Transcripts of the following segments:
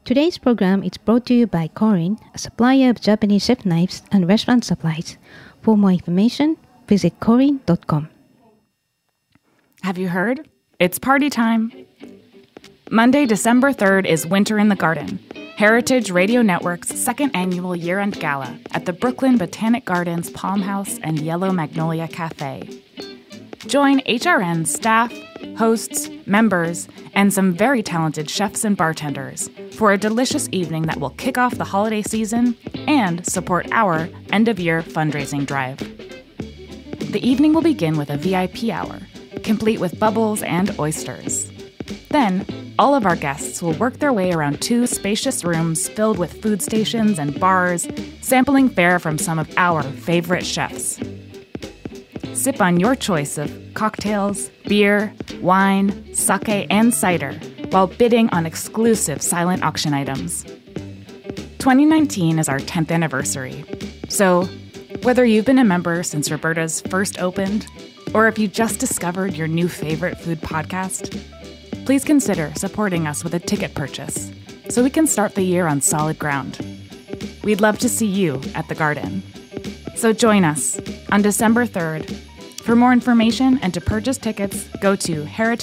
Today's program is brought to you by Korin, a supplier of Japanese chef knives and restaurant supplies. For more information, visit korin.com. Have you heard? It's party time. Monday, December 3rd is Winter in the Garden, Heritage Radio Network's second annual year-end gala at the Brooklyn Botanic Gardens Palm House and Yellow Magnolia Cafe. Join HRN staff, hosts, members, and some very talented chefs and bartenders for a delicious evening that will kick off the holiday season and support our end-of-year fundraising drive. The evening will begin with a VIP hour, complete with bubbles and oysters. Then, all of our guests will work their way around two spacious rooms filled with food stations and bars, sampling fare from some of our favorite chefs. Sip on your choice of cocktails, beer, wine, sake, and cider while bidding on exclusive silent auction items. 2019 is our 10th anniversary, so whether you've been a member since Roberta's first opened, or if you just discovered your new favorite food podcast, please consider supporting us with a ticket purchase so we can start the year on solid ground. We'd love to see you at the Garden. So join us on December 3rd. For more information and to purchase tickets, go to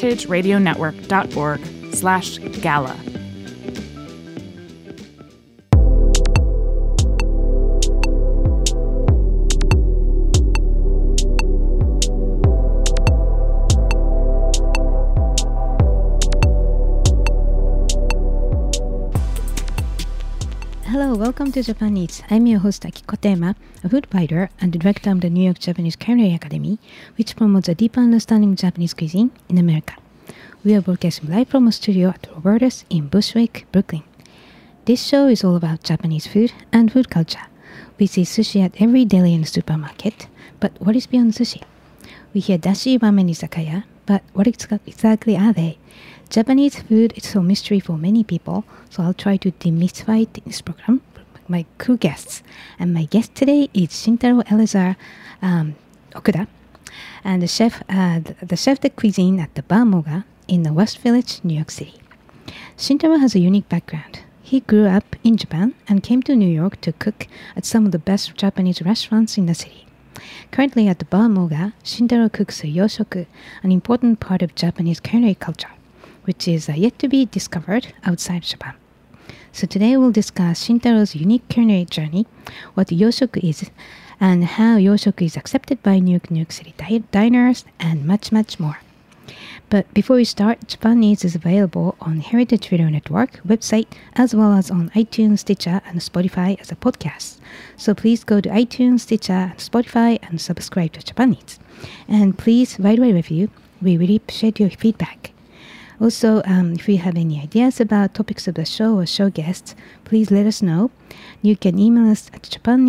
heritageradionetwork.org/gala. Hello, welcome to Japan Eats. I'm your host Akiko Tema, a food writer and director of the New York Japanese Culinary Academy, which promotes a deeper understanding of Japanese cuisine in America. We are broadcasting live from a studio at Roberta's in Bushwick, Brooklyn. This show is all about Japanese food and food culture. We see sushi at every deli and supermarket, but what is beyond sushi? We hear dashi ramen izakaya, but what exactly are they? Japanese food is so mystery for many people, so I'll try to demystify it in this program with my cool guests. And my guest today is Shintaro Eleazar Okuda, and the chef de cuisine at the Bar Moga in the West Village, New York City. Shintaro has a unique background. He grew up in Japan and came to New York to cook at some of the best Japanese restaurants in the city. Currently at the Bar Moga, Shintaro cooks yoshoku, an important part of Japanese culinary culture, which is yet to be discovered outside Japan. So today we'll discuss Shintaro's unique culinary journey, what yoshoku is, and how yoshoku is accepted by New York City diners, and much, much more. But before we start, Japan Eats is available on Heritage Radio Network website, as well as on iTunes, Stitcher, and Spotify as a podcast. So please go to iTunes, Stitcher, and Spotify and subscribe to Japan Eats. And please write a review. We really appreciate your feedback. Also, if you have any ideas about topics of the show or show guests, please let us know. You can email us at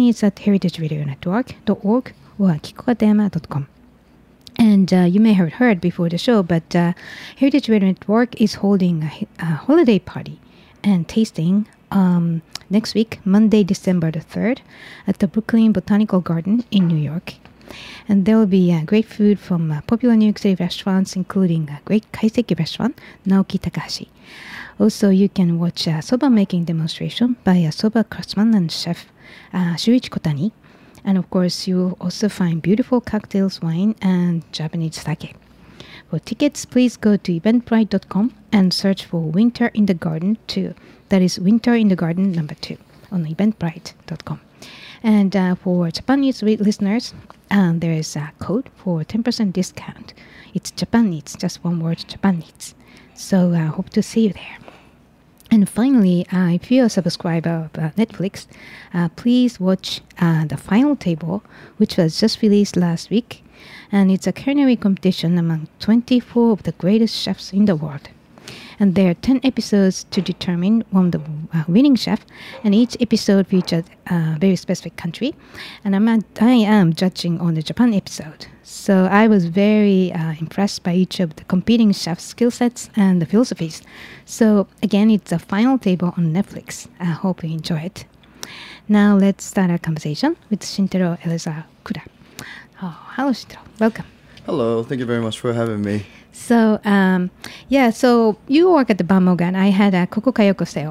japanese@heritageradionetwork.org or akikokatayama.com. And you may have heard before the show, but Heritage Radio Network is holding a holiday party and tasting next week, Monday, December the 3rd, at the Brooklyn Botanical Garden in New York. And there will be great food from popular New York City restaurants, including a great kaiseki restaurant, Naoki Takahashi. Also, you can watch a soba making demonstration by a soba craftsman and chef Shuichi Kotani. And of course, you'll also find beautiful cocktails, wine, and Japanese sake. For tickets, please go to eventbrite.com and search for Winter in the Garden 2. That is Winter in the Garden number 2 on eventbrite.com. And for Japanese listeners, there is a code for 10% discount. It's Japan Eats, just one word, Japan Eats. So I hope to see you there. And finally, if you're a subscriber of Netflix, please watch The Final Table, which was just released last week. And it's a culinary competition among 24 of the greatest chefs in the world. And there are 10 episodes to determine one of the winning chef, and each episode features a very specific country. And I am judging on the Japan episode. So I was very impressed by each of the competing chefs' skill sets and the philosophies. So again, it's a Final Table on Netflix. I hope you enjoy it. Now let's start our conversation with Shintaro Eleazar Okuda. Hello, Shintaro. Welcome. Hello. Thank you very much for having me. So, so you work at the Bar Moga, and I had a Koko Kayoko sale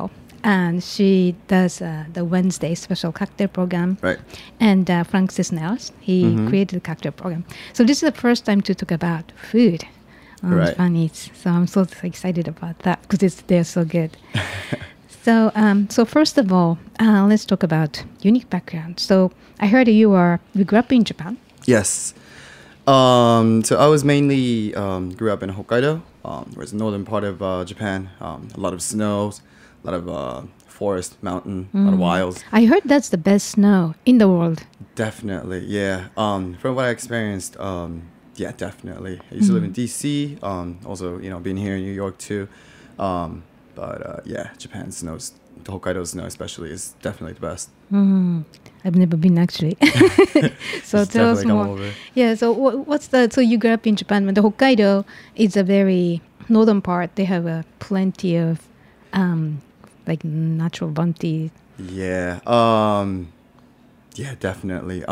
and she does the Wednesday special cocktail program. Right. And Frank Cisneros, he created the cocktail program. So this is the first time to talk about food on Right. Japan Eats. So I'm so excited about that because they're so good. So first of all, let's talk about unique background. So I heard you grew up in Japan. Yes. So I was mainly grew up in Hokkaido, where it's the northern part of Japan. A lot of snows, a lot of forest, mountain, a lot of wilds. I heard that's the best snow in the world. Definitely, yeah. From what I experienced, yeah, definitely. I used to live in DC. Also, being here in New York too. But yeah, Japan's snows, the Hokkaido snow especially, is definitely the best. I've never been actually. So Just tell us definitely come more. over. Yeah. So so you grew up in Japan. When the Hokkaido is a very northern part, they have plenty of like natural bounty. Yeah. Yeah, definitely.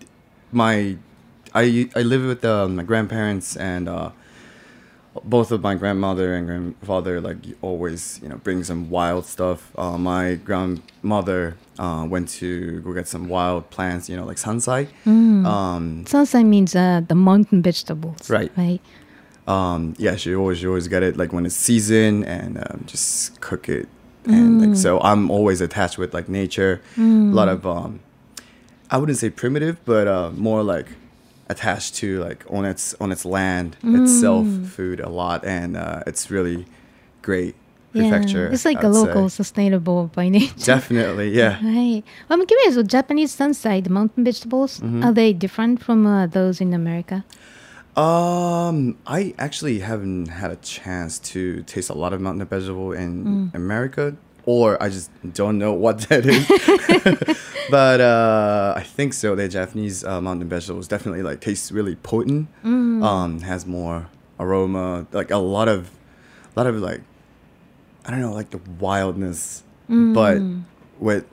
I live with my grandparents, and both of my grandmother and grandfather always bring some wild stuff. My grandmother went to go get some wild plants, like sansai. Sansai means the mountain vegetables. Right. Right. Yeah, she always get it when it's season, and just cook it. And so I'm always attached with nature. A lot of I wouldn't say primitive, but more attached to on its land itself food a lot, and it's really great prefecture. It's like I a would local, say. sustainable by nature. Definitely, yeah. Right. Well, I'm curious. So Japanese sansai, the mountain vegetables, are they different from those in America? I actually haven't had a chance to taste a lot of mountain vegetable in America, or I just don't know what that is. But I think so. The Japanese mountain vegetables definitely taste really potent. Has more aroma, a lot of I don't know, the wildness, but with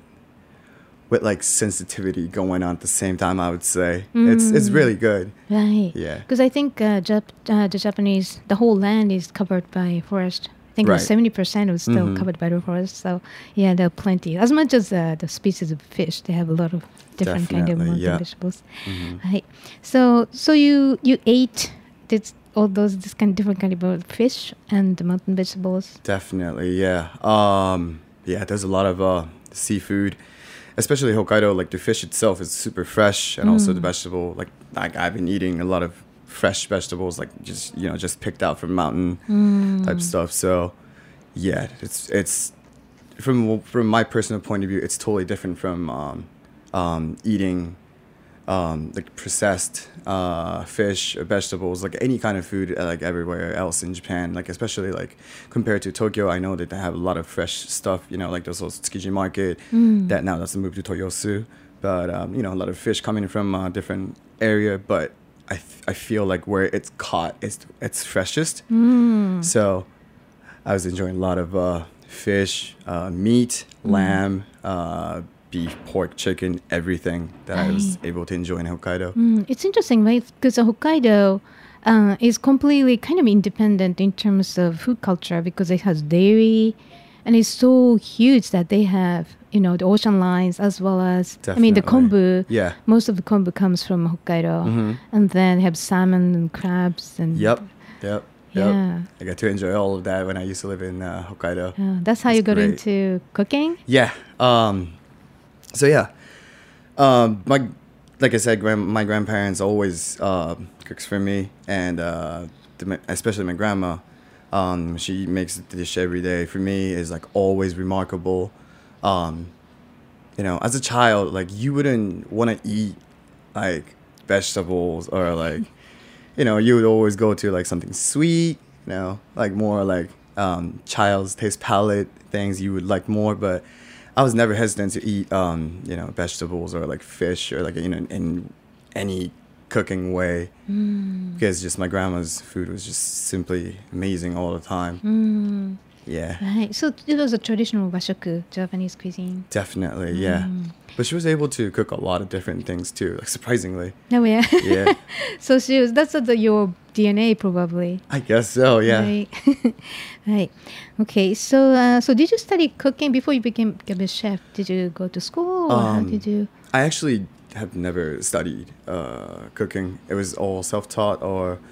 sensitivity going on at the same time. I would say it's really good. Right. Yeah. Because I think the Japanese, the whole land is covered by forest. I think Right. 70% is still covered by the forest. So yeah, there are plenty. As much as the species of fish, they have a lot of different kind of Definitely, mountain yeah. vegetables. Right. So you ate all those this kind of different kind of fish and the mountain vegetables. Definitely, yeah. Yeah, there's a lot of seafood, especially Hokkaido. The fish itself is super fresh, and also the vegetable. I've been eating a lot of fresh vegetables, just picked out from mountain type stuff. So, yeah, it's from my personal point of view, it's totally different from eating processed fish, vegetables, any kind of food everywhere else in Japan. Especially compared to Tokyo, I know that they have a lot of fresh stuff. There's also Tsukiji Market that now that's moved to Toyosu. But a lot of fish coming from a different area. But I feel where it's caught, it's freshest. So I was enjoying a lot of fish, meat, lamb, beef, pork, chicken, everything that I was able to enjoy in Hokkaido. It's interesting, right? Because Hokkaido is completely kind of independent in terms of food culture because it has dairy, and it's so huge that they have the ocean lines as well as the Definitely. kombu. Yeah. Most of the kombu comes from Hokkaido, and then they have salmon and crabs and Yep. Yeah. I got to enjoy all of that when I used to live in Hokkaido. That's how It's you got great. into cooking. Yeah. So yeah, like I said, my grandparents always cooks for me, and especially my grandma. She makes the dish every day. For me, is always remarkable. As a child, you wouldn't want to eat vegetables or you would always go to something sweet, more child's taste palette things you would like more, but I was never hesitant to eat vegetables or fish or in any cooking way because just my grandma's food was just simply amazing all the time. Yeah. Right. So it was a traditional washoku, Japanese cuisine. Definitely, yeah. But she was able to cook a lot of different things too, like surprisingly. Oh yeah. Yeah. So that's your DNA probably. I guess so, yeah. Right. Right. Okay. So did you study cooking before you became a chef? Did you go to school or how did you? I actually have never studied cooking. It was all self-taught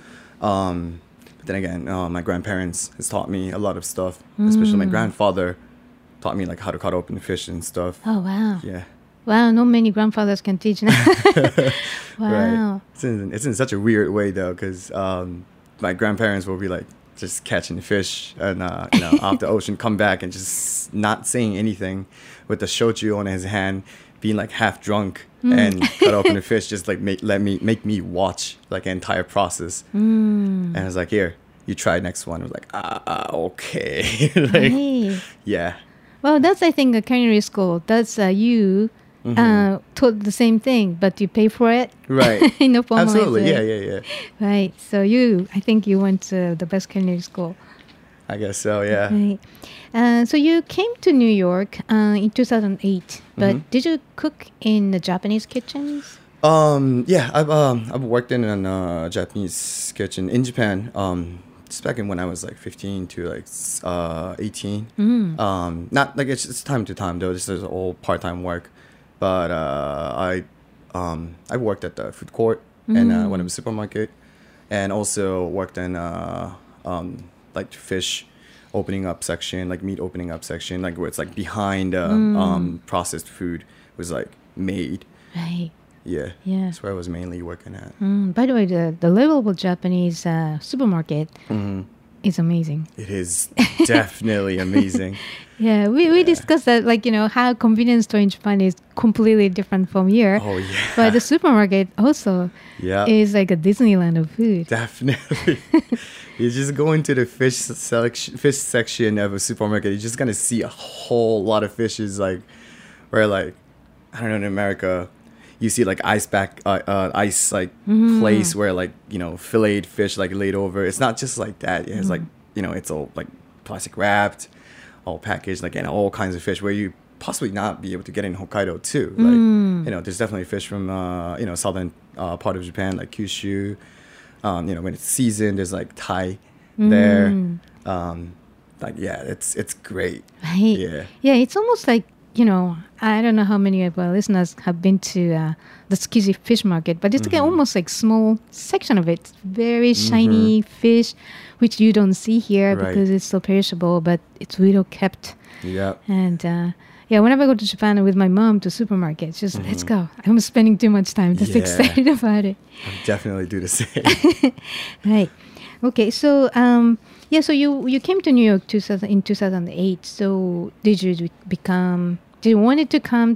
but then again, my grandparents has taught me a lot of stuff, especially my grandfather taught me like how to cut open the fish and stuff. Oh wow. Yeah. Wow, not many grandfathers can teach that. Wow. Right. It's in such a weird way though, because my grandparents will be like just catching the fish and off the ocean, come back and just not saying anything with the shochu on his hand, being like half drunk and cut open the fish, just like make me watch like the entire process. And I was like, here, you try next one. I was like, okay. Like, Hey. yeah. Well, that's I think a culinary school. That's you taught the same thing, but you pay for it. Right. In a formalized Absolutely. way. Yeah. Right. So I think you went to the best culinary school. I guess so, yeah. Right. So you came to New York in 2008, but did you cook in the Japanese kitchens? Yeah, I've worked in a Japanese kitchen in Japan. Just back in when I was like 15 to like 18. Not like it's time to time though. This is all part-time work, but I worked at the food court and went to the supermarket, and also worked in like fish opening up section, like meat opening up section, like where it's like behind processed food was like made. Right. Yeah. Yeah. That's where I was mainly working at. By the way, the level of Japanese supermarket is amazing. It is definitely amazing. Yeah, we discussed that, like, how convenience store in Japan is completely different from here. Oh, yeah. But the supermarket also is like a Disneyland of food. Definitely. You just go into the fish section of a supermarket, you're just going to see a whole lot of fishes, like, where, like, I don't know, in America, you see, like, ice place where, like, filleted fish, like, laid over. It's not just like that. It's like, it's all, like, plastic wrapped, all packaged, like, and all kinds of fish where you possibly not be able to get in Hokkaido too. Like, there's definitely fish from, southern part of Japan, like Kyushu. When it's seasoned, there's like Thai there. Like, yeah, it's great. Right. Yeah. Yeah, it's almost like, I don't know how many of our listeners have been to the Tsukiji fish market, but it's like almost like small section of it. Very shiny fish, which you don't see here because it's so perishable, but it's well kept. Yeah. And whenever I go to Japan with my mom to supermarkets, just let's go. I'm spending too much time. Just excited about it. I definitely do the same. Right. Okay. So so you came to New York in 2008. So did you wanted to come?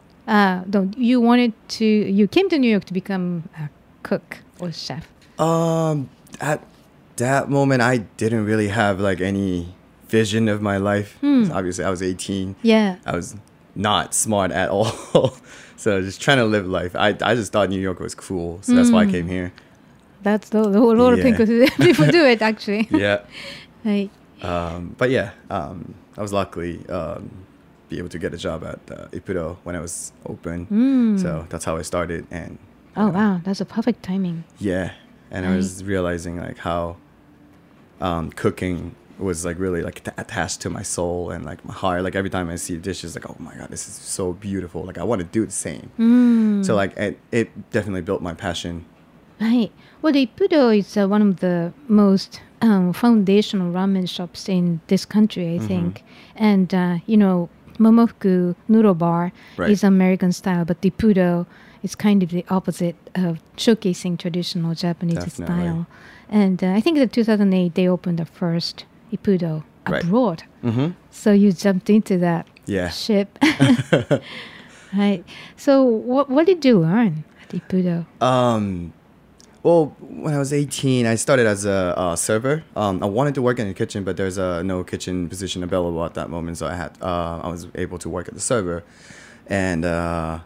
You came to New York to become a cook or chef? At that moment, I didn't really have like any vision of my life. Obviously, I was 18. Yeah. I was not smart at all. So just trying to live life. I just thought New York was cool. So that's why I came here. That's a lot of people do it, actually. Yeah. Right. But yeah, I was luckily be able to get a job at Ippudo when I was open. So that's how I started. And wow, that's a perfect timing. Yeah. And I was realizing like how cooking was like really like attached to my soul and like my heart. Like every time I see dishes, like, oh my God, this is so beautiful. Like I want to do the same. So like it definitely built my passion. Right. Well, the Ippudo is one of the most foundational ramen shops in this country, I think. And, Momofuku Noodle Bar is American style, but the Ippudo is kind of the opposite of showcasing traditional Japanese style. And I think in 2008, they opened the first Ippudo abroad. So you jumped into that ship. Right. So what did you learn at Ippudo? Well, when I was 18, I started as a server. I wanted to work in the kitchen, but there's no kitchen position available at that moment, so I was able to work at the server, and I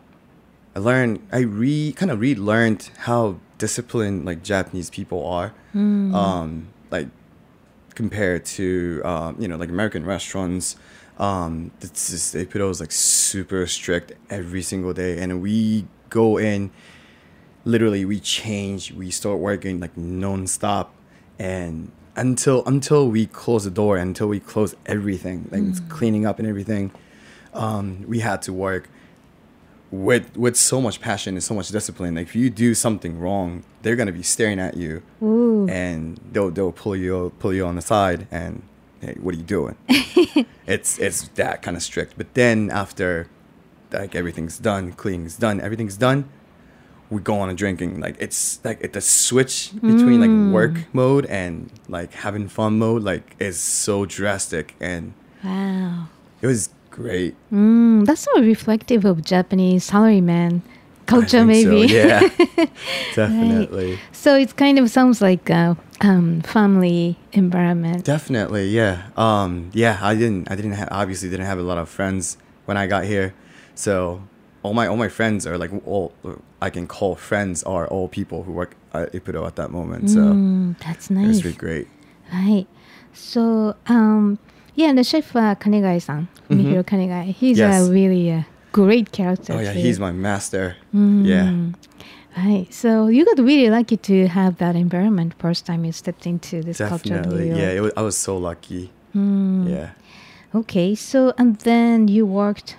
relearned how disciplined like Japanese people are. Like compared to like American restaurants. It's just Ippudo is like super strict every single day, and we go in, literally we change, we start working like non-stop, and until we close the door, until we close everything, like it's cleaning up and everything, we had to work with so much passion and so much discipline. Like if you do something wrong, they're gonna be staring at you. Ooh. And they'll pull you on the side and, hey, what are you doing? It's that kind of strict. But then after like everything's done, cleaning's done, everything's done, we go on a drinking. Like it's the switch between like work mode and like having fun mode like is so drastic, and Wow. it was great. That's so reflective of Japanese salaryman culture, I think maybe. so, yeah. Definitely. So it kind of sounds like a family environment. Definitely, yeah. Obviously didn't have a lot of friends when I got here, so all my friends are like all I can call friends are all people who work at Ippudo at that moment. So That's it nice. was really great. Right. So, the chef Kanegai-san, Mihiro Kanegai, he's Yes. a really great character. Oh yeah, too. he's my master. Yeah, Right. So you got really lucky to have that environment first time you stepped into this culture. definitely. New York. Yeah, I was so lucky. Yeah. Okay. So and then you worked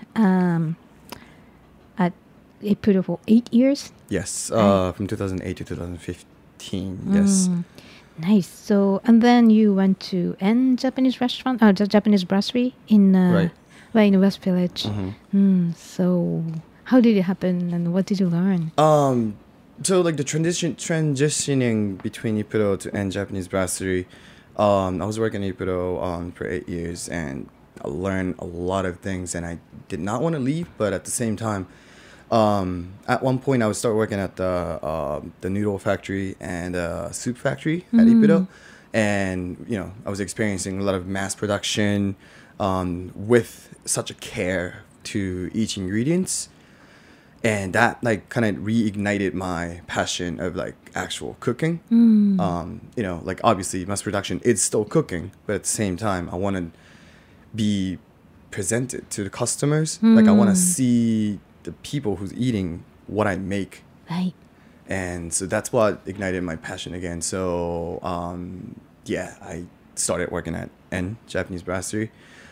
at Ippudo for 8 years. Yes. From 2008 to 2015. Yes. Nice. So and then you went to Japanese restaurant or the Japanese brasserie in Right. in West Village. So how did it happen and what did you learn? So like the transitioning between Ippudo to and Japanese brasserie, I was working at Ippudo for 8 years, and I learned a lot of things, and I did not want to leave, but at the same time, at one point I would start working at the noodle factory and soup factory at Ippudo, and I was experiencing a lot of mass production with such a care to each ingredients. And that like kind of reignited my passion of like actual cooking. Like obviously mass production is still cooking, but at the same time, I want to be presented to the customers. Like I want to see the people who's eating what I make. Right. And so that's what ignited my passion again. So I started working at Japanese brasserie.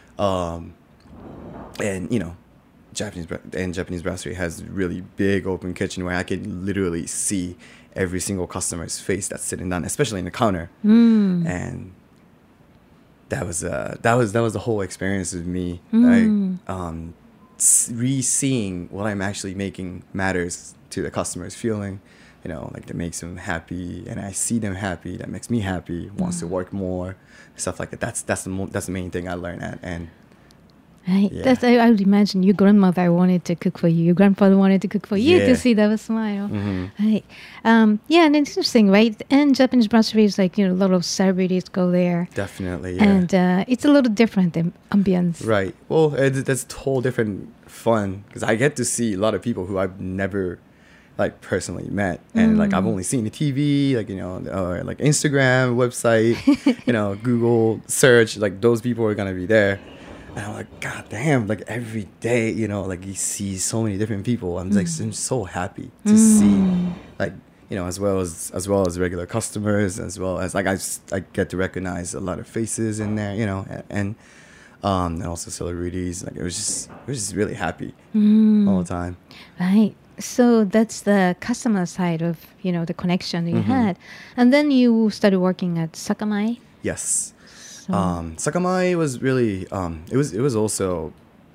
And Japanese brasserie has really big open kitchen where I could literally see every single customer's face that's sitting down, especially in the counter. And that was the whole experience of me. Like re-seeing what I'm actually making matters to the customer's feeling. Like that makes them happy, and I see them happy. That makes me happy. Wants to work more, stuff like that. That's the main thing I learned at. And Right. yeah. I would imagine your grandmother wanted to cook for you. Your grandfather wanted to cook for you Yeah. to see that smile. Right. And it's interesting, right? And Japanese brasserie is like, a lot of celebrities go there. Definitely, yeah. And it's a little different ambience. Right. Well, that's whole different fun because I get to see a lot of people who I've never like personally met, and like I've only seen the TV, like or like Instagram website, Google search. Like those people are gonna be there, and I'm like, God damn! Like every day, like you see so many different people. I'm so happy to see, like as well as regular customers, as well as like I get to recognize a lot of faces in there, and also celebrities. Like it was just really happy all the time. Right. So that's the customer side of, the connection you had. And then you started working at Sakamai. Yes. So, Sakamai was really it was also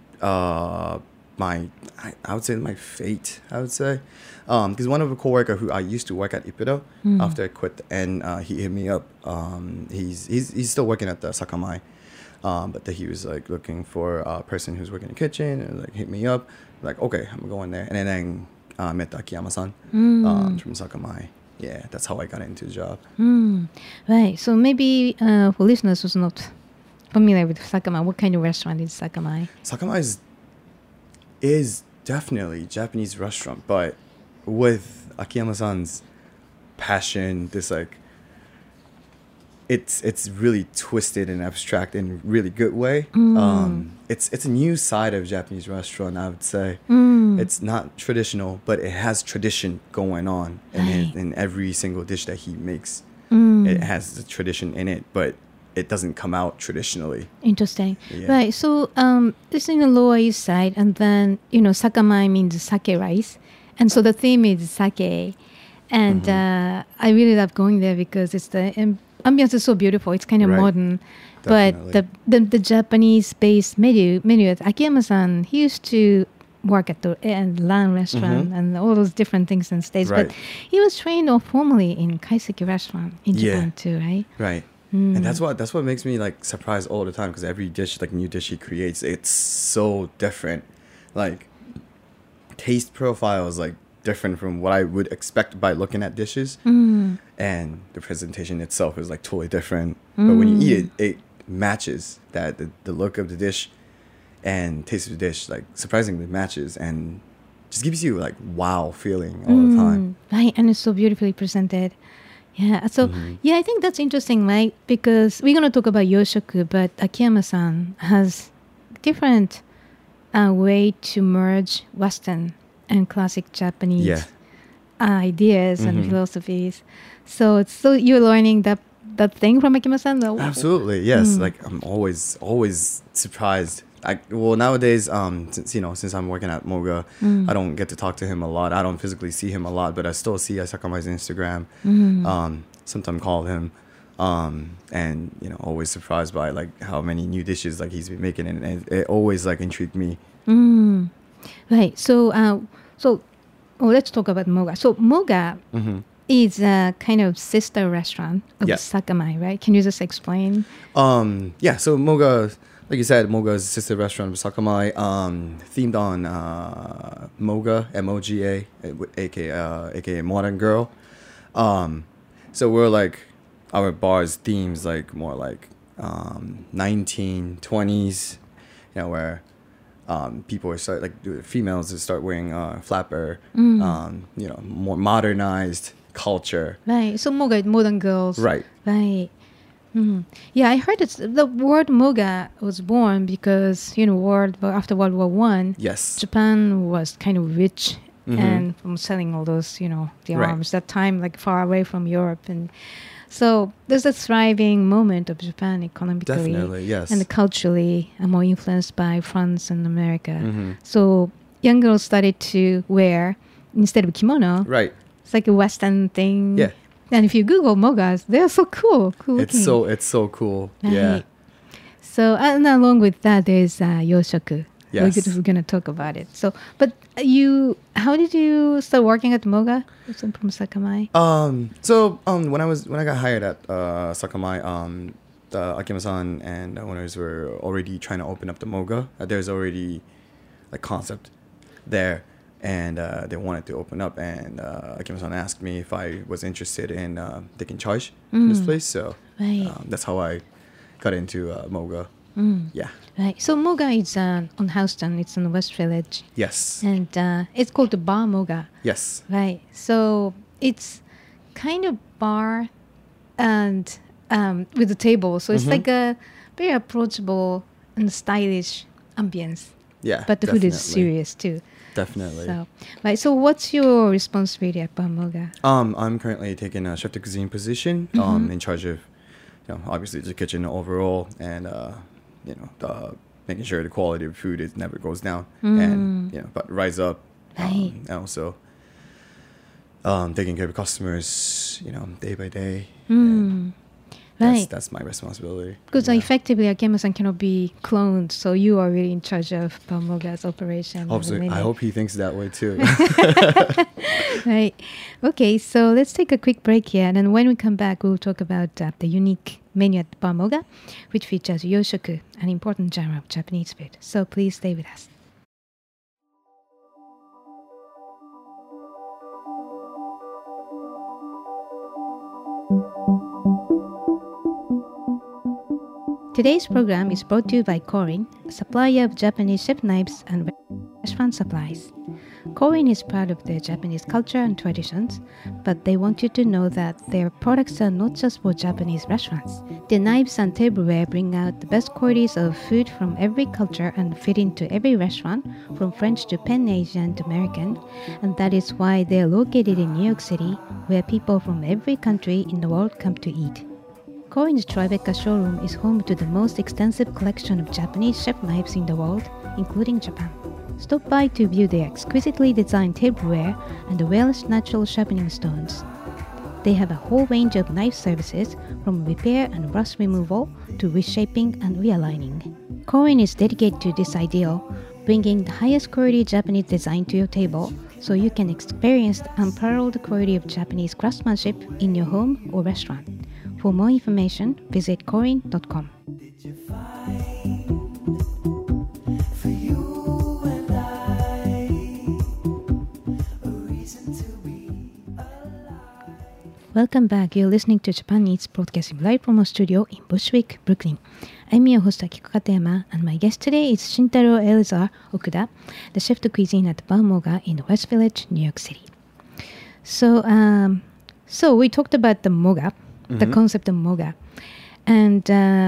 I would say my fate, I would say, because one of a coworker who I used to work at Ippudo after I quit, and he hit me up. He's still working at the Sakamai, but he was like looking for a person who's working in the kitchen, and like hit me up, like okay, I'm going there, and then met Akiyama-san from Sakamai. Yeah, that's how I got into the job. right. So maybe for listeners who's not familiar with Sakamai, what kind of restaurant is Sakamai? Sakamai is definitely Japanese restaurant, but with Akiyama-san's passion, this like it's really twisted and abstract in a really good way. It's a new side of Japanese restaurant, I would say. It's not traditional, but it has tradition going on in every single dish that he makes. It has the tradition in it, but it doesn't come out traditionally. Interesting. Yeah. Right. So it's in the Lower East Side, and then sakamai means sake rice, and so the theme is sake. And I really love going there because it's the ambience is so beautiful. It's kind of Right. modern, Definitely. but the Japanese-based menu at Akiyama-san, he used to work at the Lan restaurant and all those different things in States. Right. But he was trained formally in kaiseki restaurant in Yeah. Japan too, right? Right. And that's what makes me like surprised all the time, because every dish, like new dish he creates, it's so different. Like taste profile is like different from what I would expect by looking at dishes. And the presentation itself is like totally different. But when you eat it, it matches that the look of the dish and taste of the dish like surprisingly matches, and just gives you like wow feeling all the time. Right, and it's so beautifully presented. Yeah, so yeah, I think that's interesting, right? Because we're gonna talk about Yoshoku, but Akiyama-san has different way to merge Western and classic Japanese Yeah. ideas and philosophies. So you're learning that thing from Akiyama-san. Absolutely, yes. Like I'm always surprised. Nowadays, since I'm working at Moga, I don't get to talk to him a lot. I don't physically see him a lot, but I still see Sakamai's Instagram. Sometimes call him, and always surprised by like how many new dishes like he's been making, and it always like intrigued me. Right. So let's talk about Moga. So Moga is a kind of sister restaurant of Yeah. Sakamai, right? Can you just explain? Yeah, so Moga, like you said, Moga is a sister restaurant of Sakamai, themed on Moga, MOGA, aka Modern Girl. So we're like, our bar's themes like more like 1920s, where people are females start wearing flapper, more modernized culture. Right. So Moga is modern girls. Right. Right. Yeah, I heard the word Moga was born because after World War One, Yes. Japan was kind of rich and from selling all those the Right. arms that time, like far away from Europe, and so there's a thriving moment of Japan economically, Definitely, yes. and culturally, more influenced by France and America. So young girls started to wear, instead of kimono, Right. it's like a Western thing. Yeah. And if you Google Mogas, they're so cool It's looking. so cool. Right. Yeah. So, and along with that, there's Yoshoku. Yes. We're going to talk about it. So, but how did you start working at Moga from Sakamai? So when I got hired at Sakamai, Akiyama-san and the owners were already trying to open up the Moga. There's already like concept there, and they wanted to open up, and Akiyama-san asked me if I was interested in taking charge in this place. So Right. that's how I got into Moga. Yeah. Right. So Moga is on Houston. It's in the West Village, Yes. and it's called the Bar Moga. Yes. Right. So it's kind of bar and with a table. So it's like a very approachable and stylish ambience. Yeah. But the food is definitely. serious too. Definitely. So, right. So what's your responsibility at Bar Moga? I'm currently taking a chef de cuisine position, in charge of, obviously the kitchen overall, and making sure the quality of food never goes down, and but rise up, Right. and also taking care of customers, day by day. Right. That's my responsibility. Because Yeah. effectively, Akiyama-san cannot be cloned, so you are really in charge of Bar Moga's operation. I hope he thinks that way too. Right. Okay, so let's take a quick break here, and then when we come back, we'll talk about the unique menu at Bar Moga, which features Yoshoku, an important genre of Japanese food. So please stay with us. Today's program is brought to you by Korin, a supplier of Japanese chef knives and restaurant supplies. Korean is proud of their Japanese culture and traditions, but they want you to know that their products are not just for Japanese restaurants. Their knives and tableware bring out the best qualities of food from every culture and fit into every restaurant, from French to Pan Asian to American, and that is why they are located in New York City, where people from every country in the world come to eat. Korean's Tribeca showroom is home to the most extensive collection of Japanese chef knives in the world, including Japan. Stop by to view their exquisitely designed tableware and the Welsh natural sharpening stones. They have a whole range of knife services, from repair and rust removal to reshaping and realigning. Korean is dedicated to this ideal, bringing the highest quality Japanese design to your table so you can experience the unparalleled quality of Japanese craftsmanship in your home or restaurant. For more information, visit korean.com. Welcome back. You're listening to Japan Eats, broadcasting live from our studio in Bushwick, Brooklyn. I'm your host Akiko Katayama, and my guest today is Shintaro Elazar Okuda, the chef de cuisine at Bar Moga in the West Village, New York City. So we talked about the Moga, the concept of Moga, and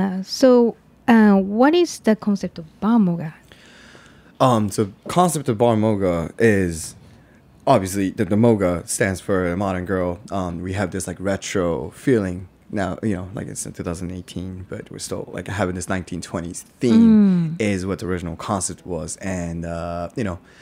what is the concept of Bar Moga? So concept of Bar Moga is obviously the Moga stands for modern girl. We have this like retro feeling now, like it's in 2018, but we're still like having this 1920s theme is what the original concept was. And a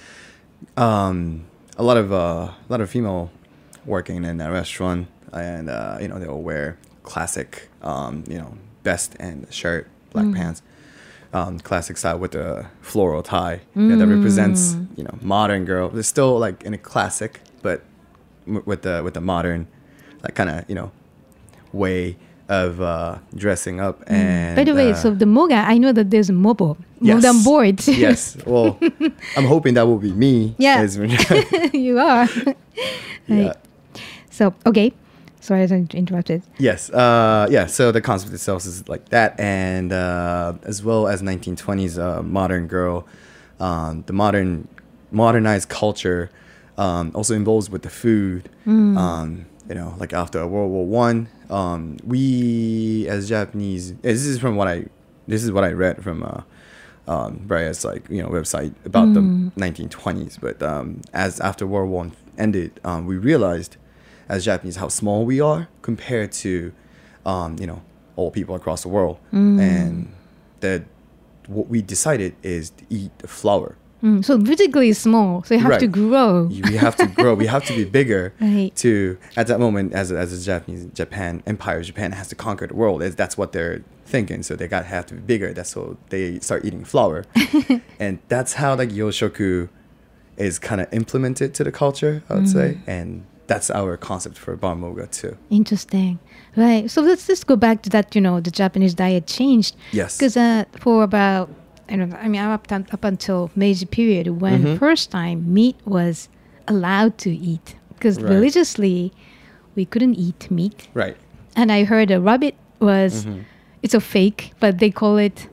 lot of female working in that restaurant, and they'll wear classic vest and shirt, black pants, classic style with a floral tie that represents modern girl. It's still like in a classic, but with the modern like kind of way of dressing up. And by the way, so the Moga, I know that there's a mobile modern board. Yes, well, I'm hoping that will be me. Yeah, you are. Yeah. So okay. Sorry, I interrupted. Yes. So the concept itself is like that, and as well as 1920s modern girl, the modernized culture also involves with the food. Like after World War One, we as Japanese. This is what I read from various website about the 1920s. But as after World War One ended, we realized as Japanese how small we are compared to all people across the world, and that what we decided is to eat the flour. So physically small, so you have to grow. We have to grow. We have to be bigger right. to at that moment as a Japan has to conquer the world. That's what they're thinking. So they have to be bigger. That's so they start eating flour, and that's how like yoshoku is kind of implemented to the culture, I would say, and that's our concept for Bar Moga too. Interesting, right? So let's just go back to that. The Japanese diet changed. Yes. Because for about up until Meiji period when first time meat was allowed to eat, because religiously we couldn't eat meat. Right. And I heard a rabbit was it's a fake, but they call it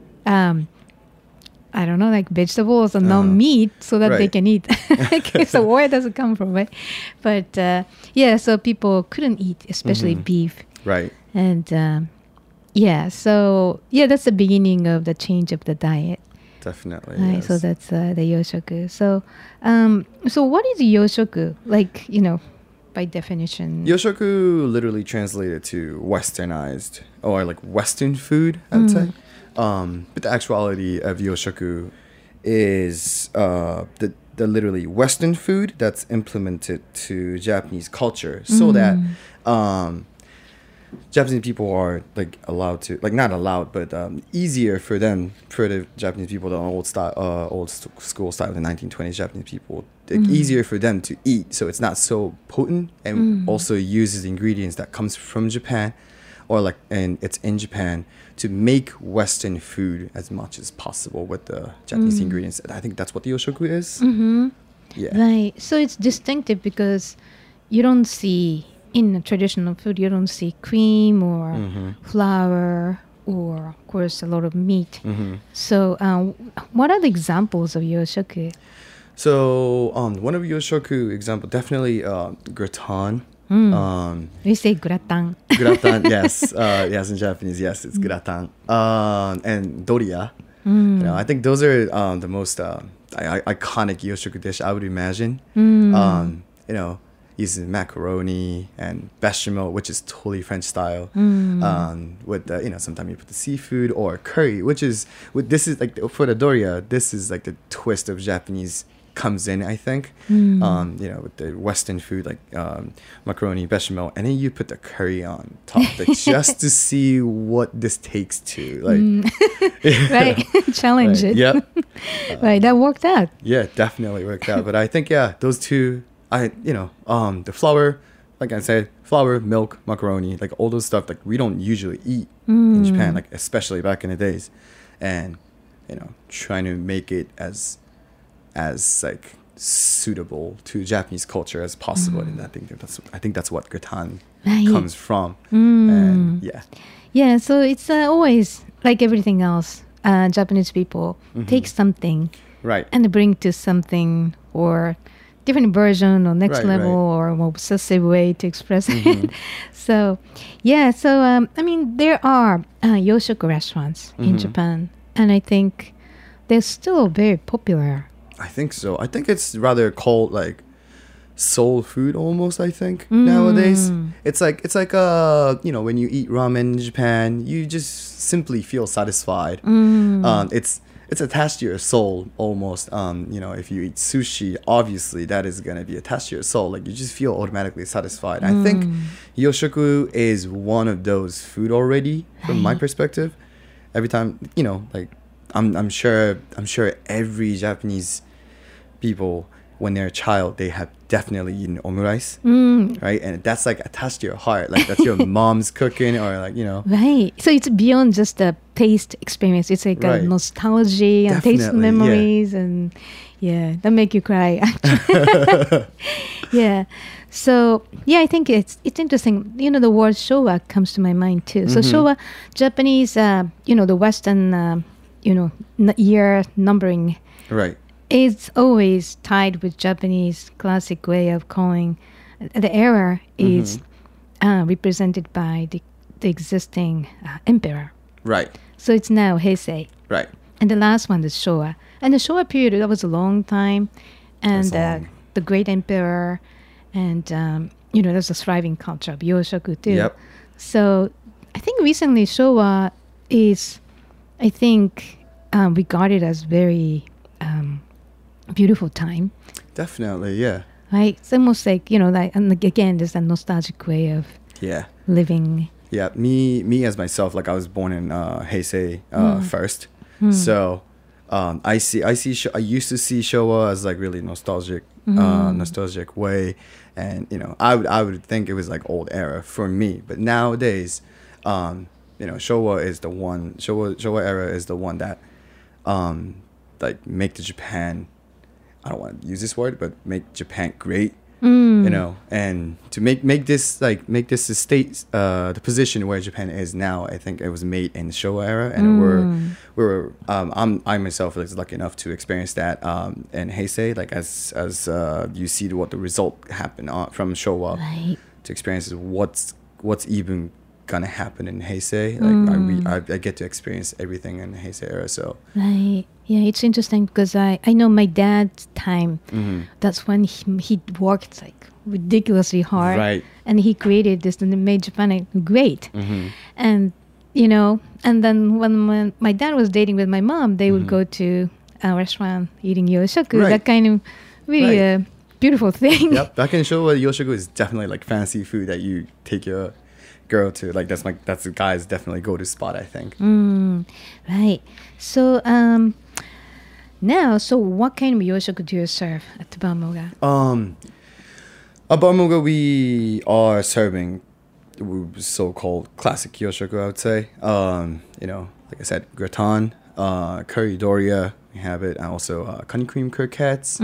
I don't know, like vegetables and not meat, so that they can eat. So where does it come from, right? But so people couldn't eat, especially beef. Right. And that's the beginning of the change of the diet. Definitely. Right. Yes. So that's the yoshoku. So what is yoshoku? Like, by definition. Yoshoku literally translated to westernized or like Western food, I would say. But the actuality of yoshoku is the literally Western food that's implemented to Japanese culture, so that Japanese people are like allowed to, like not allowed, but easier for the Japanese people, the old school style of the 1920s Japanese people, easier for them to eat. So it's not so potent, and also uses ingredients that comes from Japan, and it's in Japan, to make Western food as much as possible with the Japanese ingredients. I think that's what the yoshoku is. Yeah. Right. So it's distinctive because you don't see, in traditional food, you don't see cream or flour or, of course, a lot of meat. So what are the examples of yoshoku? So one of Yoshoku example, definitely gratin. We say gratin. Gratin, yes. Yes, in Japanese, yes, it's gratin. And doria. You know, I think those are the most iconic Yoshoku dish, I would imagine. You know, using macaroni and bechamel, which is totally French style. With you know, sometimes you put the seafood or curry, which is this is like for the doria. This is like the twist of Japanese comes in, I think. You know, with the Western food like macaroni, bechamel, and then you put the curry on top, like, just to see what this takes to Right, challenge right. it. Yep. Right, that worked out. Yeah, definitely worked out. But I think those two, you know, the flour, like I said, flour, milk, macaroni, like all those stuff, like we don't usually eat in Japan, like especially back in the days, and you know, trying to make it as like suitable to Japanese culture as possible, and I think that's what gratin Right. comes from, and Yeah, so it's always like everything else. Japanese people take something right, and bring to something or different version or next Right, level right. or more obsessive way to express it. So, yeah, so I mean, there are Yoshoku restaurants in Japan, and I think they're still very popular. I think so. I think it's rather called like soul food almost, I think nowadays. It's like you know, when you eat ramen in Japan, you just simply feel satisfied. It's attached to your soul almost. You know, if you eat sushi, obviously that is going to be attached to your soul, like you just feel automatically satisfied. I think Yoshoku is one of those food already from my perspective. Every time, you know, like I'm sure every Japanese people, when they're a child, they have definitely eaten omurice, right? And that's like attached to your heart, like that's your mom's cooking, or like, you know. Right. So it's beyond just the taste experience. It's like a Right. nostalgia and taste Definitely, yeah. memories, and that make you cry. Actually. Yeah. So I think it's interesting. You know, the word Showa comes to my mind too. So Showa, Japanese, you know, the Western, you know, year numbering Right. is always tied with Japanese classic way of calling. The era is represented by the existing emperor. Right. So it's now Heisei. Right. And the last one is Showa. And the Showa period, that was a long time. And long. the great emperor, and, you know, there's a thriving culture of Yoshoku too. Yep. So I think recently Showa is, I think, regarded as very beautiful time. Definitely, yeah. Right? It's almost like, you know, like, and again, there's a nostalgic way of Yeah. living. Yeah, me as myself, like I was born in Heisei first, so I used to see Showa as like really nostalgic way, and you know, I would think it was like old era for me, but nowadays, you know, Showa era is the one that like make the Japan, I don't want to use this word, but make Japan great. You know, and to make this the state, the position where Japan is now, I think it was made in the Showa era, and I myself was lucky enough to experience that in Heisei, like as you see what the result happened from Showa, Right. to experience what's even gonna happen in Heisei. Like I get to experience everything in the Heisei era, so Right. Yeah, it's interesting because I know my dad's time. That's when he worked like ridiculously hard. Right. And he created this and it made Japan great. And, you know, and then when my dad was dating with my mom, they would go to a restaurant eating Yoshoku. Right. That kind of really Right. beautiful thing. Yep, back in Showa, Yoshoku is definitely like fancy food that you take your girl to. Like that's the guy's definitely go-to spot, I think. Right. So now, so what kind of Yoshoku do you serve at the Bamoga? At Bamoga, we are serving so-called classic Yoshoku, I would say. You know, like I said, gratin, curry doria, we have it, and also kani cream croquettes,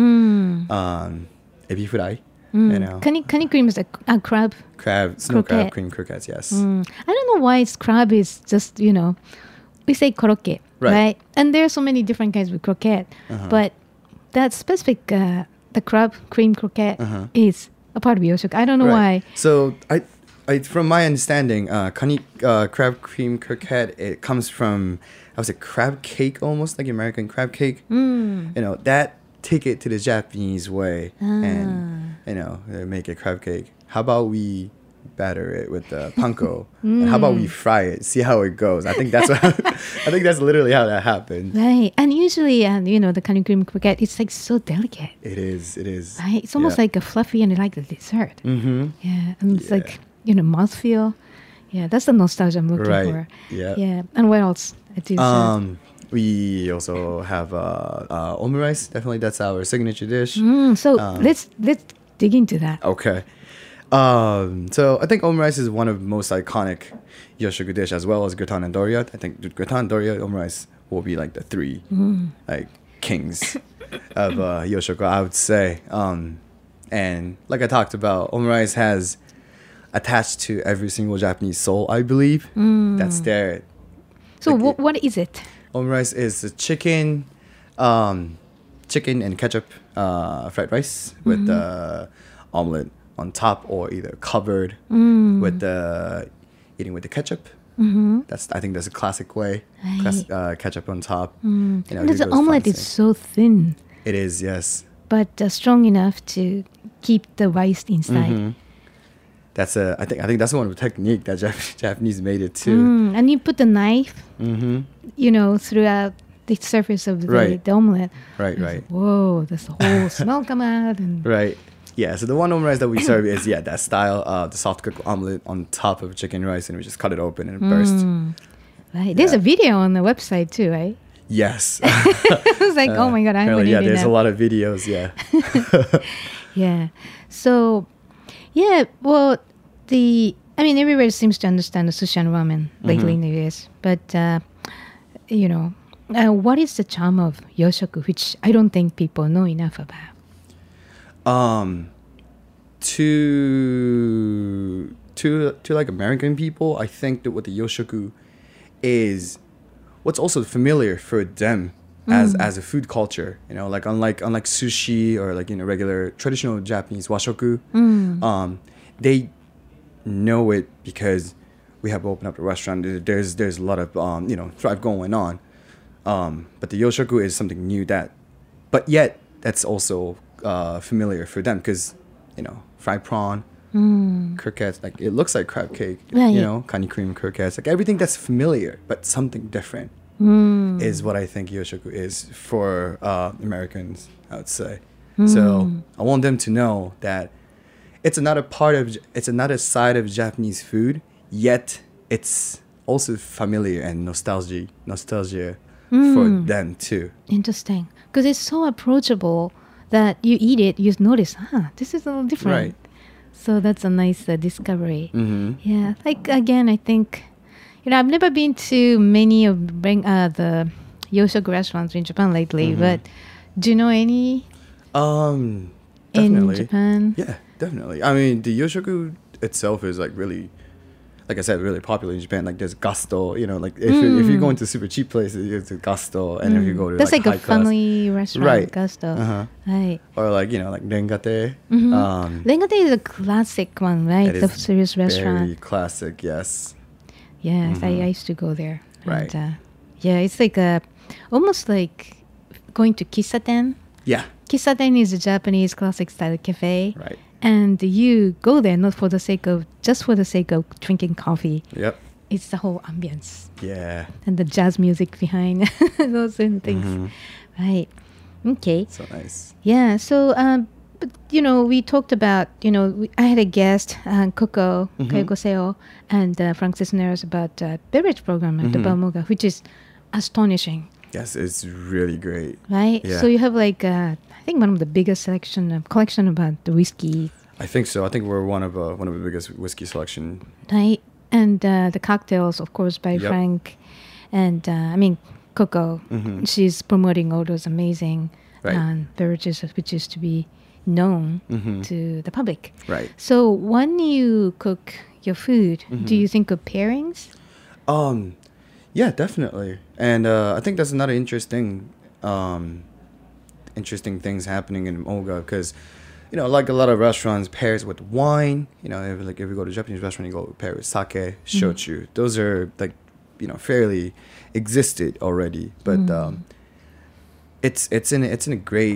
ebi fry, you know. Kani cream is a crab. Snow crab Croquette. cream croquettes, yes. I don't know why it's crab is just, you know, we say korokke, Right. right? And there are so many different kinds of croquette. But that specific the crab cream croquette is a part of Yoshoku. I don't know why. So from my understanding, crab cream croquette, it comes from, I would say, crab cake, almost like American crab cake. You know, that take it to the Japanese way and, you know, they make a crab cake. How about we batter it with the panko? And how about we fry it, see how it goes? I think that's what, I think that's literally how that happened. Right. And usually, you know, the kanin cream croquette, it's like so delicate. It is. Right? It's almost like a fluffy and like a dessert. Yeah. And it's like, you know, mouthfeel. Yeah, that's the nostalgia I'm looking for. Yeah. And what else? We also have omurice. Definitely, that's our signature dish. So let's dig into that. Okay. So I think omurice is one of the most iconic Yoshoku dish, as well as gratin and doryat. I think gratin, doryat, omurice will be like the three like kings of Yoshoku, I would say. And like I talked about, omurice has attached to every single Japanese soul, I believe. That's there. So like, what is it? Omurice is a chicken and ketchup fried rice with omelet on top, or either covered with the eating with the ketchup. I think that's a classic way. Ketchup on top. You know, Because the omelet is so thin. It is, yes. But strong enough to keep the rice inside. That's I think that's one of the technique that Japanese made it too. And you put the knife, you know, throughout the surface of the omelet. Right. Whoa, this whole smell come out. And Right. Yeah, so the one omurice that we serve is, that style, the soft cooked omelet on top of chicken rice, and we just cut it open and it bursts. Right. There's a video on the website too, right? Yes. I was like, oh my God, I haven't eaten there's that. a lot of videos, Yeah. So, well, everybody seems to understand the sushi and ramen lately in the US. But, you know, what is the charm of Yoshoku, which I don't think people know enough about? To like American people, I think that what the Yoshoku is, what's also familiar for them as a food culture, you know, like unlike sushi or like, you know, regular traditional Japanese washoku, they know it because we have opened up a restaurant. There's a lot of you know, thrive going on, but the Yoshoku is something new but yet that's also familiar for them, because, you know, fried prawn, croquettes, like it looks like crab cake, you know, kanin cream croquettes, like everything that's familiar but something different is what I think Yoshoku is for Americans, I would say. So I want them to know that it's another side of Japanese food, yet it's also familiar and nostalgia for them too. Interesting. Because it's so approachable that you eat it, you notice, this is a little different. Right. So that's a nice discovery. Yeah. Like, again, I think, you know, I've never been to many of the Yoshoku restaurants in Japan lately, but do you know any Definitely. in Japan? Yeah, definitely. I mean, the Yoshoku itself is like really, like I said, really popular in Japan. Like there's Gusto, you know, like if you're going to super cheap places, it's Gusto, and if you go to that's like high a family restaurant, Right. Gusto. Right. or like, you know, like Rengate. Rengate is a classic one, right? It The is serious very restaurant. classic, yes. Yes, I used to go there. Right. And, it's like almost like going to Kissaten. Yeah. Kissaten is a Japanese classic style cafe. Right. And you go there not for the sake of drinking coffee. Yep. It's the whole ambience Yeah. and the jazz music behind those things. Right. Okay. So nice. Yeah. So, but you know, we talked about, you know, I had a guest, Coco Kayoko-seo, and Frank Cisneros about beverage program at the Balmoga, which is astonishing. Yes, it's really great. Right. Yeah. So you have like I think one of the biggest collection about the whiskey. I think so. I think we're one of the biggest whiskey selection. Right. And the cocktails, of course, by Yep. Frank. And Coco. She's promoting all those amazing beverages which is to be known to the public. Right. So when you cook your food, do you think of pairings? Yeah, definitely. And I think that's another interesting interesting things happening in Oga because, you know, like a lot of restaurants pairs with wine. You know, if you go to a Japanese restaurant, you go pair with sake, shochu. Those are like, you know, fairly existed already, but it's in a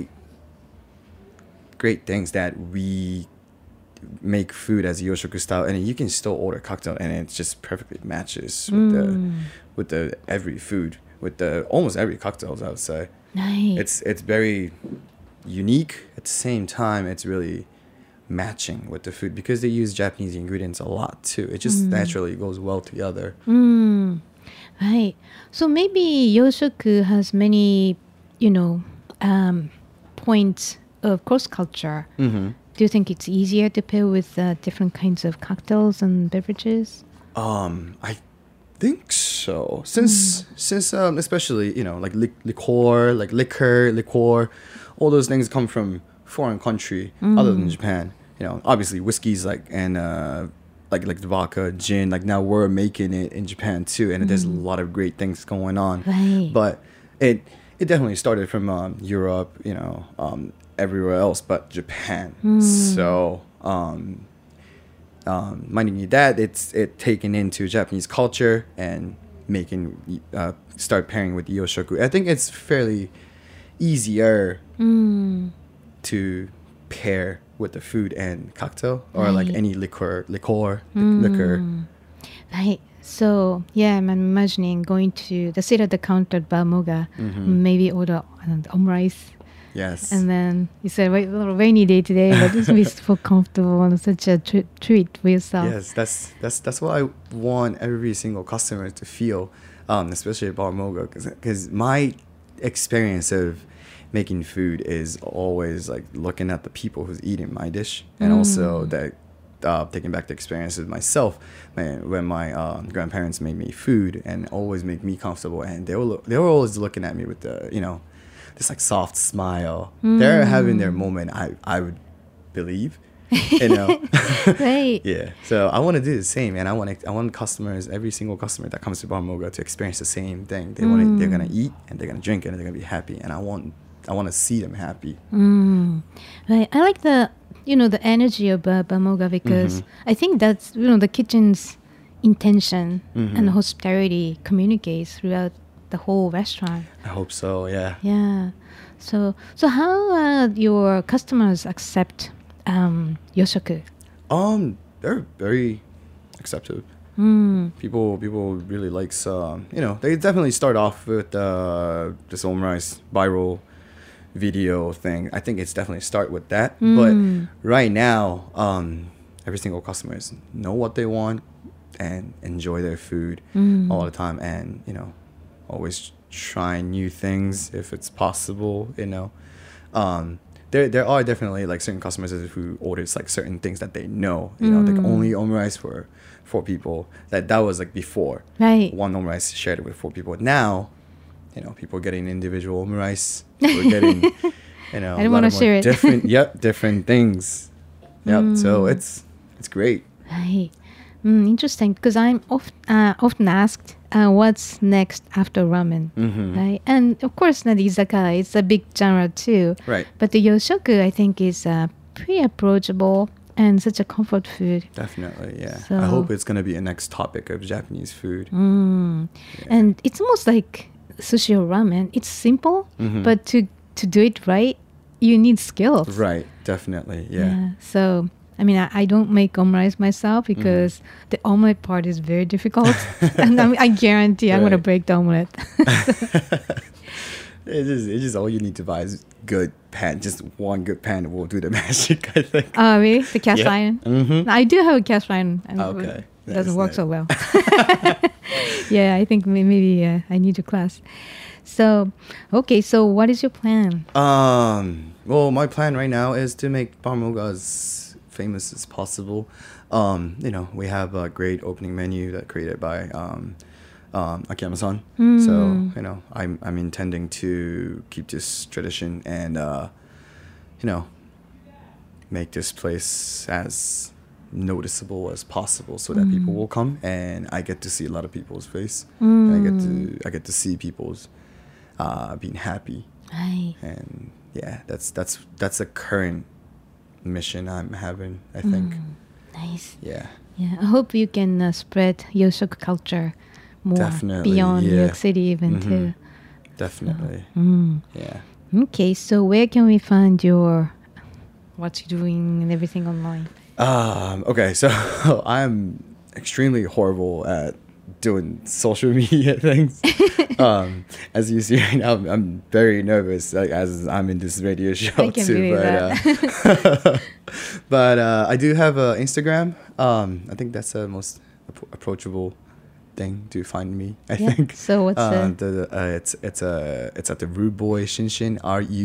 great things that we make food as yoshoku style, and you can still order cocktail, and it just perfectly matches with the every food, with the almost every cocktails, I would say. Nice. It's very unique at the same time. It's really matching with the food because they use Japanese ingredients a lot too. It just naturally goes well together. Right. So maybe Yoshoku has many, you know, points of cross culture. Do you think it's easier to pair with different kinds of cocktails and beverages? I think so. Since especially, you know, like liquor, all those things come from foreign country other than Japan. You know, obviously whiskeys like the vodka, gin. Like now we're making it in Japan too, and there's a lot of great things going on. Right. But it definitely started from Europe, you know, everywhere else but Japan. So minding that it's taken into Japanese culture and making start pairing with yoshoku. I think it's fairly easier to pair with the food and cocktail or like any liquor. Right. So, yeah, I'm imagining going to the sit at the counter at Bamoga, maybe order an omrice. Yes. And then you said, wait, a little rainy day today, but this will be so comfortable and such a treat for yourself. Yes, that's what I want every single customer to feel, especially at Bamoga, because my experience of making food is always like looking at the people who's eating my dish, and also that taking back the experiences myself when my grandparents made me food and always make me comfortable, and they were always looking at me with the, you know, this like soft smile. They're having their moment, I would believe, you know. Right. Yeah, so I want to do the same, and I want customers, every single customer that comes to Bamoga, to experience the same thing. They're gonna eat and they're gonna drink and they're gonna be happy, and I want to see them happy. Right. I like the energy of Bamoga because I think that's, you know, the kitchen's intention and hospitality communicates throughout the whole restaurant. I hope so. Yeah. Yeah. So how your customers accept yoshoku? They're very accepting. People really likes, you know, they definitely start off with this omrice viral video thing. I think it's definitely start with that. But right now, every single customers know what they want and enjoy their food all the time, and, you know, always try new things if it's possible, you know. There are definitely like certain customers who orders like certain things that they know, you know, like only omrice for 4 people. That was like before. Right. One omrice shared it with 4 people. Now, you know, people getting individual omrice. We're getting, you know, I don't want to share it. different things. Yep. So it's great. Right. Interesting, because I'm often asked what's next after ramen, right? And of course, the izakaya, it's a big genre too. Right. But the yoshoku, I think, is pretty approachable and such a comfort food. Definitely, yeah. So, I hope it's going to be a next topic of Japanese food. And it's almost like sushi or ramen. It's simple, but to do it right, you need skills. Right, definitely, yeah. So, I mean, I don't make omrice myself because the omelette part is very difficult. And I guarantee I'm going to break the omelette. It's just all you need to buy is good pan. Just one good pan will do the magic, I think. Oh, really? The cast iron? I do have a cast iron. Okay. It doesn't work so well. Yeah, I think maybe I need a class. So, okay, so what is your plan? Well, my plan right now is to make Bamoga as famous as possible. You know, we have a great opening menu that created by Akiyama-san. So, you know, I'm intending to keep this tradition and you know, make this place as noticeable as possible so that people will come and I get to see a lot of people's face. And I get to see people's being happy. Right. And yeah, that's a current mission I'm having, I think. Nice. Yeah. Yeah, I hope you can spread Yoshoku culture more Definitely, beyond New yeah. York City even too. Definitely. Yeah. Okay, so where can we find your what you're doing and everything online? Okay, so I'm extremely horrible at doing social media things. As you see right now, I'm very nervous, like, as I'm in this radio show I can too. believe that. But I do have Instagram. I think that's the most approachable thing to find me. I Yeah. think. So what's it's at the Rude Boy Shinshin,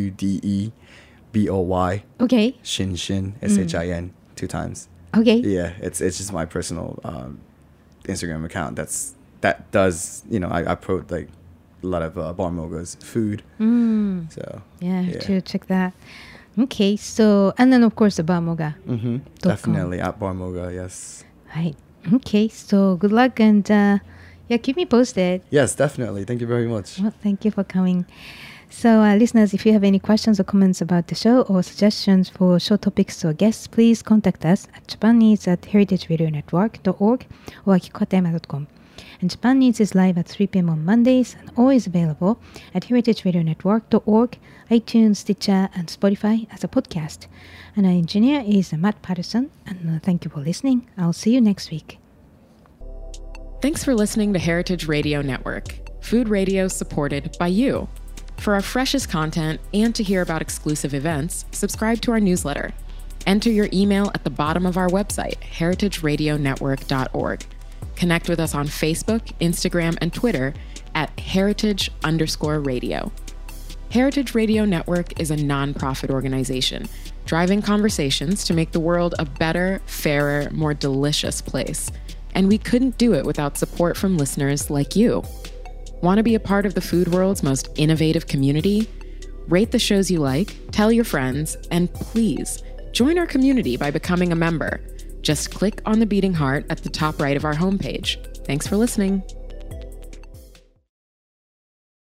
RUDEBOY Okay. Shinshin SHIN 2 times. Okay. Yeah, it's just my personal Instagram account. That does, you know, I promote like a lot of Bar Moga's food. So Yeah, to check that. Okay, so and then of course the Barmoga. Definitely at Bar Moga. Yes. Right. Okay, so good luck and yeah, keep me posted. Yes, definitely. Thank you very much. Well, thank you for coming. So, listeners, if you have any questions or comments about the show or suggestions for show topics or guests, please contact us at japanneeds@heritageradionetwork.org or akikotema.com. And Japan Needs is live at 3 p.m. on Mondays and always available at heritageradionetwork.org, iTunes, Stitcher, and Spotify as a podcast. And our engineer is Matt Patterson. And thank you for listening. I'll see you next week. Thanks for listening to Heritage Radio Network, food radio supported by you. For our freshest content and to hear about exclusive events, subscribe to our newsletter. Enter your email at the bottom of our website, heritageradionetwork.org. Connect with us on Facebook, Instagram, and Twitter at heritage_radio. Heritage Radio Network is a nonprofit organization driving conversations to make the world a better, fairer, more delicious place. And we couldn't do it without support from listeners like you. Want to be a part of the food world's most innovative community? Rate the shows you like, tell your friends, and please join our community by becoming a member. Just click on the beating heart at the top right of our homepage. Thanks for listening.